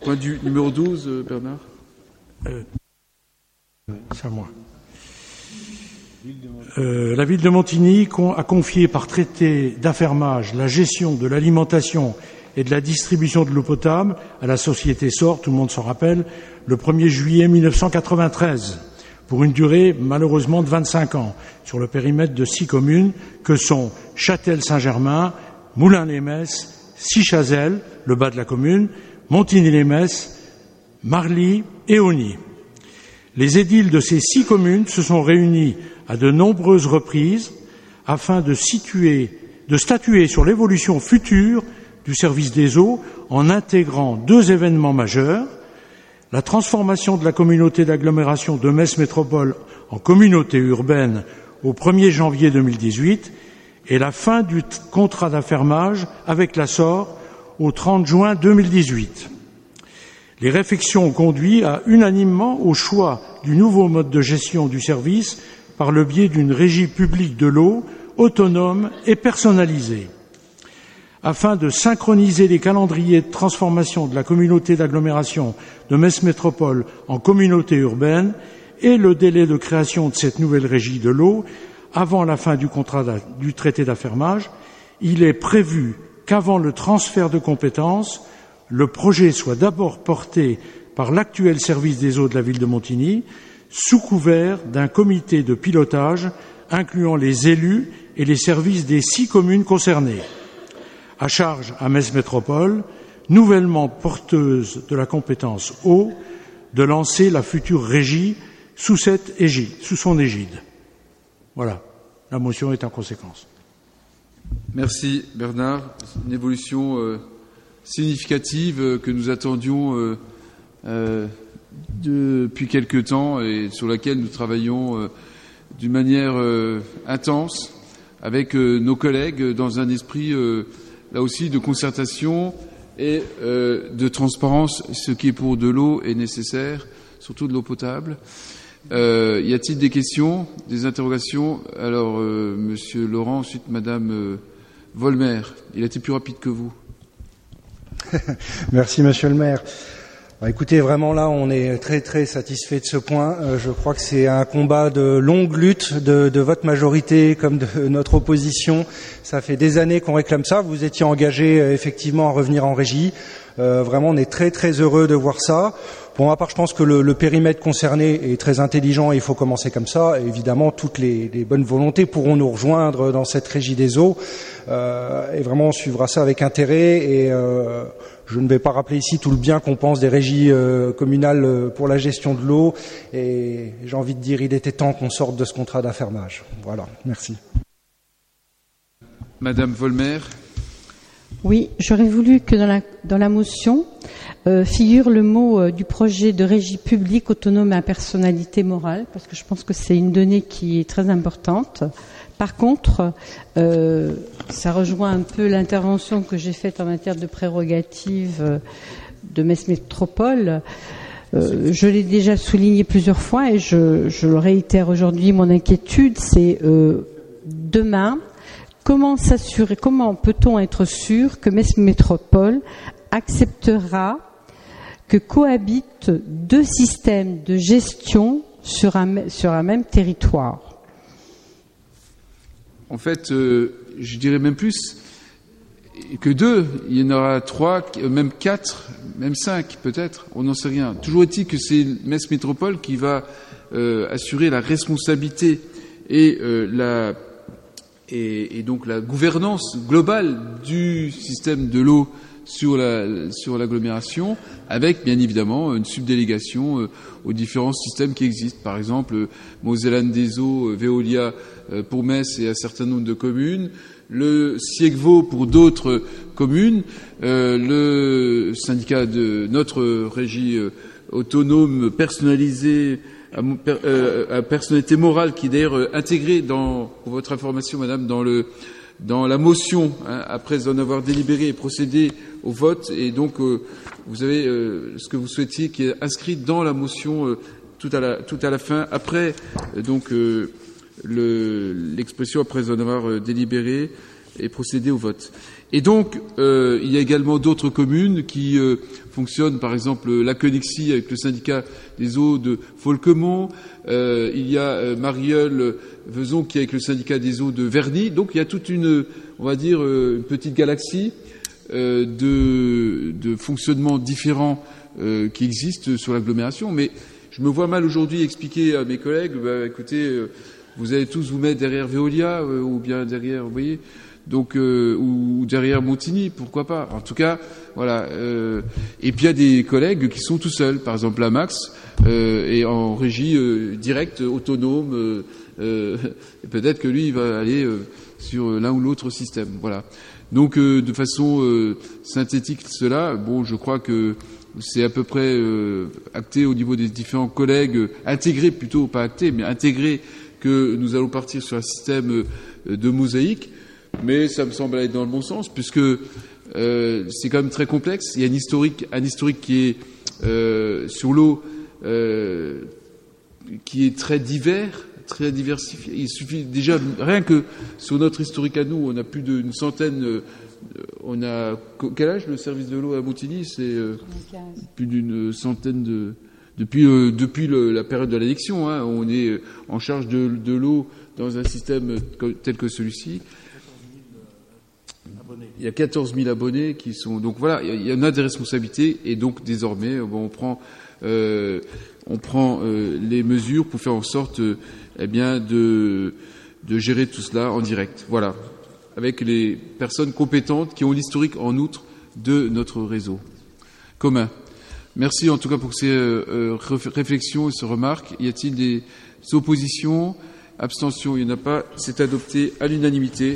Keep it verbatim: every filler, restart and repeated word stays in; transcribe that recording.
Point du numéro douze, Bernard. Euh, c'est à moi. Euh, la ville de Montigny a confié par traité d'affermage la gestion de l'alimentation et de la distribution de l'eau potable à la société S O R, tout le monde s'en rappelle, le premier juillet mille neuf cent quatre-vingt-treize, pour une durée malheureusement de vingt-cinq ans, sur le périmètre de six communes que sont Châtel-Saint-Germain, Moulins-les-Metz, Sichazel, le bas de la commune, Montigny-les-Metz, Marly et Auny. Les édiles de ces six communes se sont réunis à de nombreuses reprises afin de, situer, de statuer sur l'évolution future du service des eaux en intégrant deux événements majeurs, la transformation de la communauté d'agglomération de Metz Métropole en communauté urbaine au premier janvier deux mille dix-huit et la fin du contrat d'affermage avec la S O R au trente juin deux mille dix-huit. Les réflexions ont conduit à, unanimement au choix du nouveau mode de gestion du service par le biais d'une régie publique de l'eau autonome et personnalisée. Afin de synchroniser les calendriers de transformation de la communauté d'agglomération de Metz Métropole en communauté urbaine et le délai de création de cette nouvelle régie de l'eau avant la fin du contrat du traité d'affermage, il est prévu qu'avant le transfert de compétences, le projet soit d'abord porté par l'actuel service des eaux de la ville de Montigny, sous couvert d'un comité de pilotage incluant les élus et les services des six communes concernées. À charge à Metz Métropole, nouvellement porteuse de la compétence eau, de lancer la future régie sous cette égide, sous son égide. Voilà, la motion est en conséquence. Merci Bernard. Une évolution euh, significative euh, que nous attendions euh, euh, depuis quelque temps et sur laquelle nous travaillons euh, d'une manière euh, intense avec euh, nos collègues dans un esprit euh, là aussi de concertation et euh, de transparence. Ce qui est pour de l'eau est nécessaire, surtout de l'eau potable. Euh, y a-t-il des questions, des interrogations? Alors, euh, Monsieur Laurent, ensuite Madame euh, Volmer. Il a été plus rapide que vous. Merci, Monsieur le maire. Bah, écoutez, vraiment là, on est très très satisfait de ce point. Euh, je crois que c'est un combat de longue lutte de, de votre majorité comme de notre opposition. Ça fait des années qu'on réclame ça. Vous étiez engagé euh, effectivement à revenir en régie. Euh, vraiment, on est très très heureux de voir ça. Pour ma part, je pense que le, le périmètre concerné est très intelligent et il faut commencer comme ça. Et évidemment, toutes les, les bonnes volontés pourront nous rejoindre dans cette régie des eaux. Euh, et vraiment, on suivra ça avec intérêt. Et euh, je ne vais pas rappeler ici tout le bien qu'on pense des régies euh, communales pour la gestion de l'eau. Et j'ai envie de dire, il était temps qu'on sorte de ce contrat d'affermage. Voilà, merci. Madame Volmer. Oui, j'aurais voulu que dans la, dans la motion euh, figure le mot euh, du projet de régie publique autonome à personnalité morale, parce que je pense que c'est une donnée qui est très importante. Par contre, euh, ça rejoint un peu l'intervention que j'ai faite en matière de prérogatives euh, de Metz Métropole. Euh, je l'ai déjà souligné plusieurs fois et je, je le réitère aujourd'hui. Mon inquiétude, c'est euh, demain. Comment s'assurer, comment peut-on être sûr que Metz Métropole acceptera que cohabitent deux systèmes de gestion sur un, sur un même territoire? En fait, euh, je dirais même plus que deux. Il y en aura trois, même quatre, même cinq peut-être, on n'en sait rien. Toujours est-il que c'est Metz Métropole qui va euh, assurer la responsabilité et euh, la Et, et donc la gouvernance globale du système de l'eau sur la, sur l'agglomération, avec bien évidemment une subdélégation euh, aux différents systèmes qui existent. Par exemple, euh, Mosellane des eaux, euh, Veolia euh, pour Metz et un certain nombre de communes, le Siegvo pour d'autres communes, euh, le syndicat de notre régie euh, autonome personnalisée à, euh, à personnalité morale qui est d'ailleurs euh, intégrée dans, pour votre information, madame, dans le dans la motion, hein, après en avoir délibéré et procédé au vote, et donc euh, vous avez euh, ce que vous souhaitiez qui est inscrit dans la motion euh, tout à la tout à la fin, après euh, donc euh, le, l'expression après en avoir euh, délibéré et procédé au vote. Et donc, euh, il y a également d'autres communes qui euh, fonctionnent, par exemple la Connexie avec le syndicat des eaux de Folquemont, euh, il y a euh, Marieul-Vezon qui est avec le syndicat des eaux de Verny. Donc il y a toute une, on va dire, euh, une petite galaxie euh, de, de fonctionnements différents euh, qui existent sur l'agglomération. Mais je me vois mal aujourd'hui expliquer à mes collègues, bah, écoutez, euh, vous allez tous vous mettre derrière Veolia euh, ou bien derrière, vous voyez, donc euh, ou derrière Montigny, pourquoi pas. En tout cas, voilà. Euh, et puis il y a des collègues qui sont tout seuls. Par exemple, la Max euh, est en régie euh, directe, autonome. Euh, euh, et peut-être que lui, il va aller euh, sur l'un ou l'autre système. Voilà. Donc, euh, de façon euh, synthétique, cela, bon, je crois que c'est à peu près euh, acté au niveau des différents collègues, euh, intégrés plutôt, pas acté, mais intégrés, que nous allons partir sur un système euh, de mosaïque. Mais ça me semble aller dans le bon sens, puisque euh, c'est quand même très complexe. Il y a un historique, un historique qui est euh, sur l'eau, euh, qui est très divers, très diversifié. Il suffit déjà, rien que sur notre historique à nous, on a plus d'une centaine. Euh, on a quel âge le service de l'eau à Montigny? C'est euh, plus d'une centaine de depuis euh, depuis le, la période de l'annexion. Hein, on est en charge de, de l'eau dans un système tel que celui-ci. Il y a quatorze mille abonnés qui sont... Donc voilà, il y en a des responsabilités et donc désormais, bon, on prend, euh, on prend euh, les mesures pour faire en sorte euh, eh bien, de, de gérer tout cela en direct. Voilà, avec les personnes compétentes qui ont l'historique en outre de notre réseau commun. Merci en tout cas pour ces euh, réflexions et ces remarques. Y a-t-il des oppositions? Abstention? Il n'y en a pas. C'est adopté à l'unanimité.